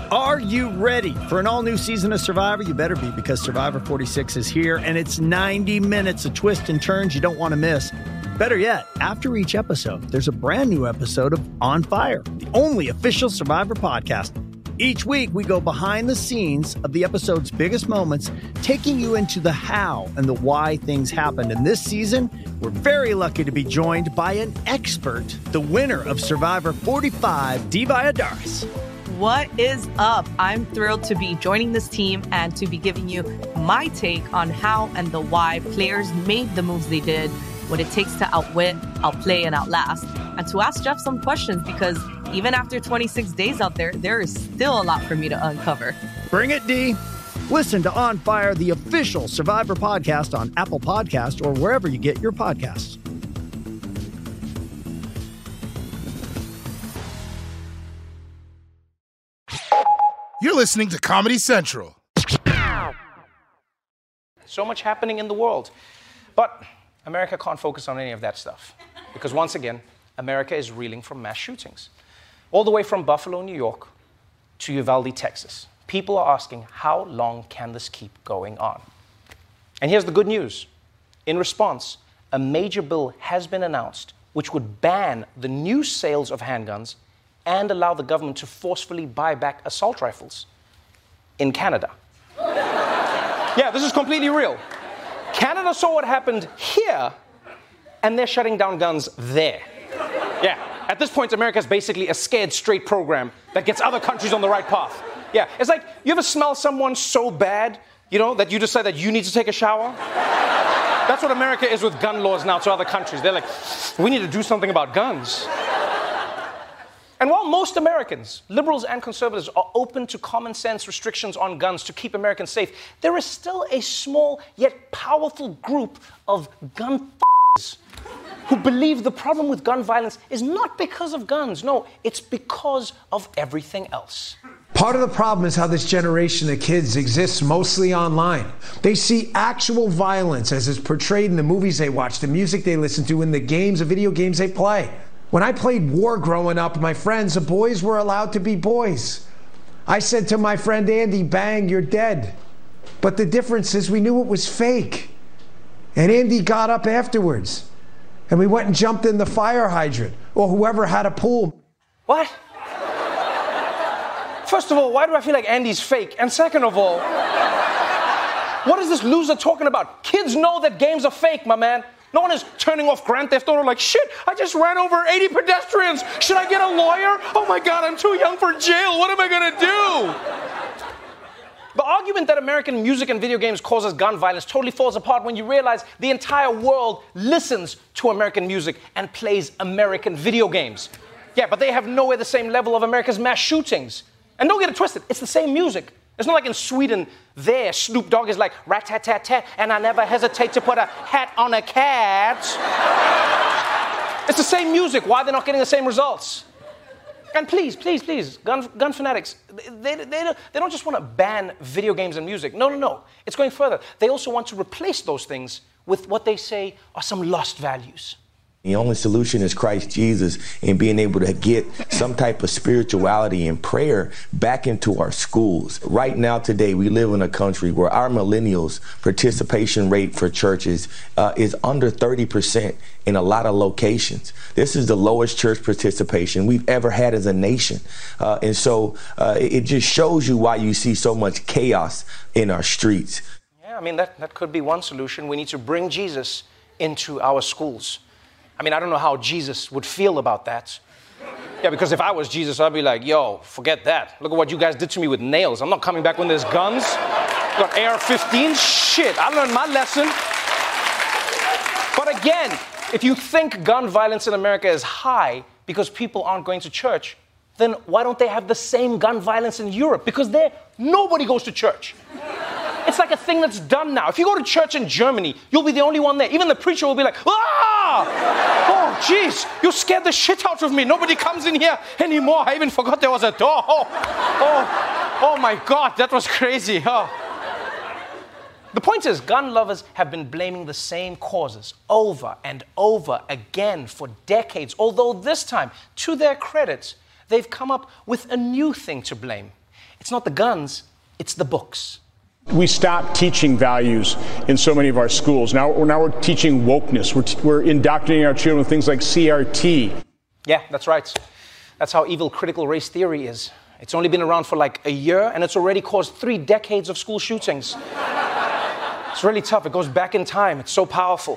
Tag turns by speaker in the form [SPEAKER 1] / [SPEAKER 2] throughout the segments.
[SPEAKER 1] Are you ready for an all-new season of Survivor? You better be, because Survivor 46 is here, and it's 90 minutes of twists and turns you don't want to miss. Better yet, after each episode, there's a brand new episode of On Fire, the only official Survivor podcast. Each week, we go behind the scenes of the episode's biggest moments, taking you into the how and the why things happened. And this season, we're very lucky to be joined by an expert, the winner of Survivor 45, Dee Valladares.
[SPEAKER 2] What is up? I'm thrilled to be joining this team and to be giving you my take on how and the why players made the moves they did, what it takes to outwit, outplay, and outlast, and to ask Jeff some questions, because even after 26 days out there, there is still a lot for me to uncover.
[SPEAKER 1] Bring it, Dee. Listen to On Fire, the official Survivor podcast on Apple Podcasts or wherever you get your podcasts.
[SPEAKER 3] You're listening to Comedy Central.
[SPEAKER 4] So much happening in the world. But America can't focus on any of that stuff. Because once again, America is reeling from mass shootings. All the way from Buffalo, New York, to Uvalde, Texas. People are asking, how long can this keep going on? And here's the good news. In response, a major bill has been announced which would ban the new sales of handguns and allow the government to forcefully buy back assault rifles in Canada. Yeah, this is completely real. Canada saw what happened here, and they're shutting down guns there. Yeah, at this point, America is basically a scared straight program that gets other countries on the right path. Yeah, it's like, you ever smell someone so bad, that you decide that you need to take a shower? That's what America is with gun laws now to other countries. They're like, we need to do something about guns. And while most Americans, liberals and conservatives, are open to common sense restrictions on guns to keep Americans safe, there is still a small yet powerful group of gun f***ers who believe the problem with gun violence is not because of guns. No, it's because of everything else.
[SPEAKER 5] Part of the problem is how this generation of kids exists mostly online. They see actual violence as it's portrayed in the movies they watch, the music they listen to, in the games, the video games they play. When I played war growing up with my friends, the boys were allowed to be boys. I said to my friend Andy, bang, you're dead. But the difference is we knew it was fake. And Andy got up afterwards. And we went and jumped in the fire hydrant, or whoever had a pool.
[SPEAKER 4] What? First of all, why do I feel like Andy's fake? And second of all, what is this loser talking about? Kids know that games are fake, my man. No one is turning off Grand Theft Auto like, shit, I just ran over 80 pedestrians. Should I get a lawyer? Oh my God, I'm too young for jail. What am I gonna do? The argument that American music and video games causes gun violence totally falls apart when you realize the entire world listens to American music and plays American video games. Yeah, but they have nowhere the same level of America's mass shootings. And don't get it twisted, it's the same music. It's not like in Sweden, there, Snoop Dogg is like, rat-tat-tat-tat, and I never hesitate to put a hat on a cat. It's the same music. Why are they not getting the same results? And please, gun fanatics, they don't just want to ban video games and music. No. It's going further. They also want to replace those things with what they say are some lost values.
[SPEAKER 6] The only solution is Christ Jesus, and being able to get some type of spirituality and prayer back into our schools. Right now, today, we live in a country where our millennials' participation rate for churches is under 30% in a lot of locations. This is the lowest church participation we've ever had as a nation. And so it just shows you why you see so much chaos in our streets.
[SPEAKER 4] Yeah, I mean, that could be one solution. We need to bring Jesus into our schools. I mean, I don't know how Jesus would feel about that. Yeah, because if I was Jesus, I'd be like, yo, forget that. Look at what you guys did to me with nails. I'm not coming back when there's guns. Got AR-15. Shit, I learned my lesson. But again, if you think gun violence in America is high because people aren't going to church, then why don't they have the same gun violence in Europe? Because there, nobody goes to church. It's like a thing that's done now. If you go to church in Germany, you'll be the only one there. Even the preacher will be like, ah! Oh, jeez, you scared the shit out of me. Nobody comes in here anymore. I even forgot there was a door. Oh my God, that was crazy. Oh. The point is, gun lovers have been blaming the same causes over and over again for decades, although this time, to their credit, they've come up with a new thing to blame. It's not the guns, it's the books.
[SPEAKER 7] We stopped teaching values in so many of our schools. Now we're teaching wokeness. We're indoctrinating our children with things like CRT.
[SPEAKER 4] Yeah, that's right. That's how evil critical race theory is. It's only been around for like a year, and it's already caused 3 decades of school shootings. It's really tough. It goes back in time. It's so powerful.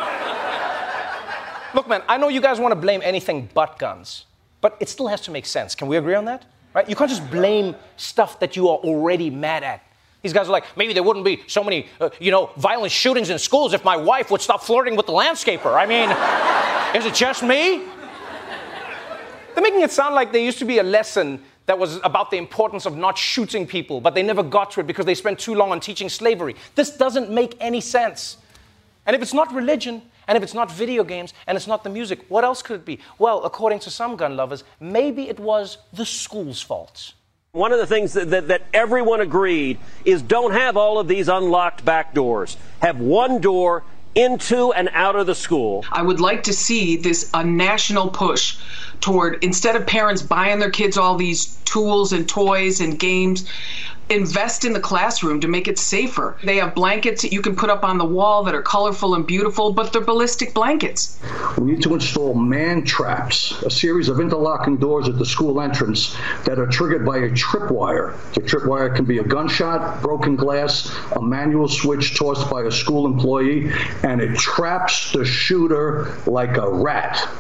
[SPEAKER 4] Look, man, I know you guys want to blame anything but guns, but it still has to make sense. Can we agree on that? Right? You can't just blame stuff that you are already mad at. These guys are like, maybe there wouldn't be so many, violent shootings in schools if my wife would stop flirting with the landscaper. I mean, is it just me? They're making it sound like there used to be a lesson that was about the importance of not shooting people, but they never got to it because they spent too long on teaching slavery. This doesn't make any sense. And if it's not religion, and if it's not video games, and it's not the music, what else could it be? Well, according to some gun lovers, maybe it was the school's fault.
[SPEAKER 8] One of the things that everyone agreed is don't have all of these unlocked back doors. Have one door into and out of the school.
[SPEAKER 9] I would like to see a national push toward, instead of parents buying their kids all these tools and toys and games, invest in the classroom to make it safer. They have blankets that you can put up on the wall that are colorful and beautiful, but they're ballistic blankets.
[SPEAKER 10] We need to install man traps, a series of interlocking doors at the school entrance that are triggered by a tripwire. The tripwire can be a gunshot, broken glass, a manual switch tossed by a school employee, and it traps the shooter like a rat.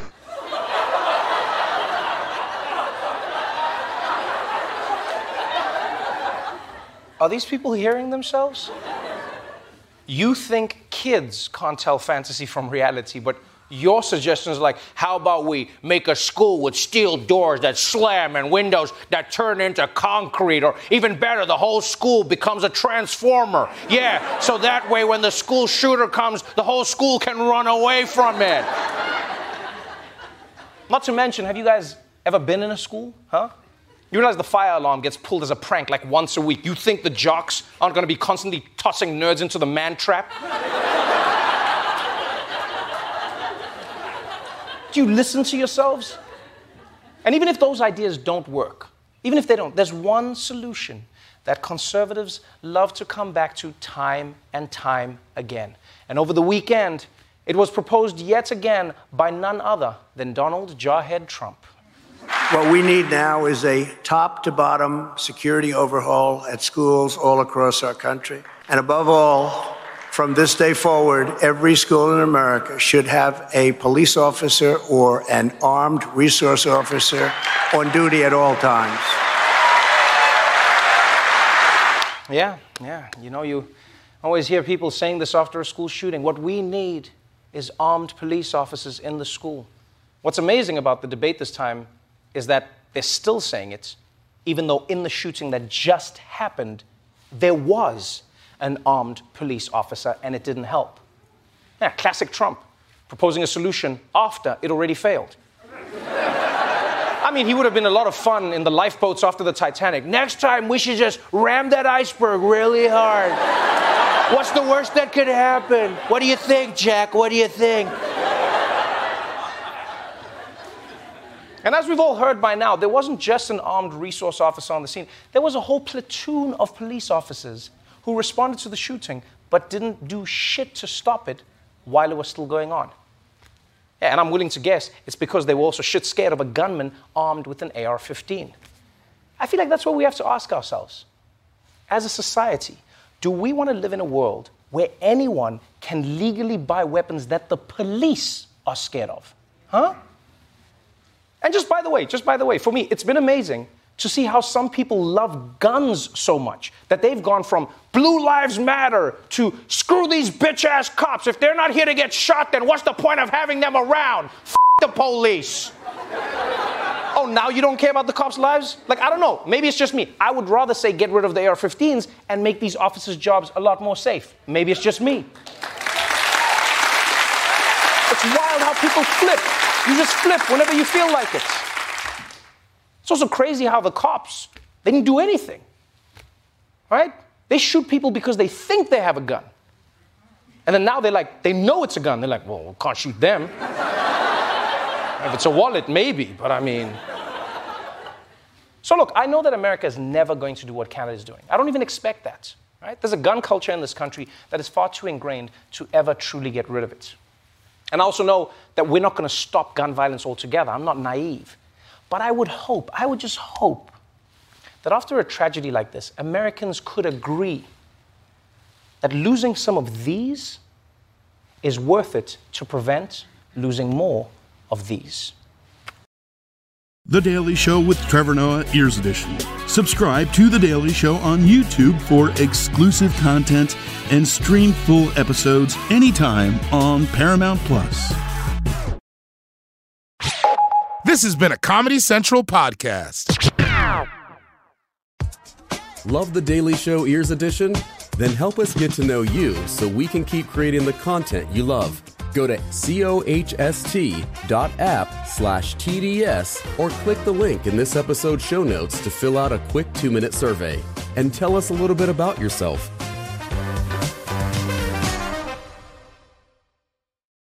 [SPEAKER 4] Are these people hearing themselves? You think kids can't tell fantasy from reality, but your suggestion is like, how about we make a school with steel doors that slam and windows that turn into concrete, or even better, the whole school becomes a transformer. Yeah, so that way when the school shooter comes, the whole school can run away from it. Not to mention, have you guys ever been in a school, huh? You realize the fire alarm gets pulled as a prank like once a week. You think the jocks aren't going to be constantly tossing nerds into the man trap? Do you listen to yourselves? And even if those ideas don't work, even if they don't, there's one solution that conservatives love to come back to time and time again. And over the weekend, it was proposed yet again by none other than Donald Jarhead Trump.
[SPEAKER 11] What we need now is a top-to-bottom security overhaul at schools all across our country. And above all, from this day forward, every school in America should have a police officer or an armed resource officer on duty at all times.
[SPEAKER 4] Yeah. You always hear people saying this after a school shooting. What we need is armed police officers in the school. What's amazing about the debate this time is that they're still saying it, even though in the shooting that just happened, there was an armed police officer, and it didn't help. Yeah, classic Trump, proposing a solution after it already failed. I mean, he would have been a lot of fun in the lifeboats after the Titanic. Next time, we should just ram that iceberg really hard. What's the worst that could happen? What do you think, Jack? What do you think? And as we've all heard by now, there wasn't just an armed resource officer on the scene. There was a whole platoon of police officers who responded to the shooting but didn't do shit to stop it while it was still going on. Yeah, and I'm willing to guess it's because they were also shit scared of a gunman armed with an AR-15. I feel like that's what we have to ask ourselves. As a society, do we want to live in a world where anyone can legally buy weapons that the police are scared of? Huh? And just by the way, for me, it's been amazing to see how some people love guns so much that they've gone from Blue Lives Matter to screw these bitch-ass cops. If they're not here to get shot, then what's the point of having them around? F*** the police. Oh, now you don't care about the cops' lives? Like, I don't know. Maybe it's just me. I would rather say get rid of the AR-15s and make these officers' jobs a lot more safe. Maybe it's just me. It's wild how people flip. You just flip whenever you feel like it. It's also crazy how the cops, they didn't do anything, right? They shoot people because they think they have a gun. And then now they know it's a gun. They're like, well, we can't shoot them. If it's a wallet, maybe, but I mean. So look, I know that America is never going to do what Canada is doing. I don't even expect that. Right? There's a gun culture in this country that is far too ingrained to ever truly get rid of it. And I also know that we're not going to stop gun violence altogether. I'm not naive. But I would just hope, that after a tragedy like this, Americans could agree that losing some of these is worth it to prevent losing more of these.
[SPEAKER 12] The Daily Show with Trevor Noah, Ears Edition. Subscribe to The Daily Show on YouTube for exclusive content and stream full episodes anytime on Paramount+.
[SPEAKER 3] This has been a Comedy Central podcast.
[SPEAKER 13] Love The Daily Show Ears Edition? Then help us get to know you so we can keep creating the content you love. Go to cohst.app/TDS or click the link in this episode's show notes to fill out a quick 2-minute survey. And tell us a little bit about yourself.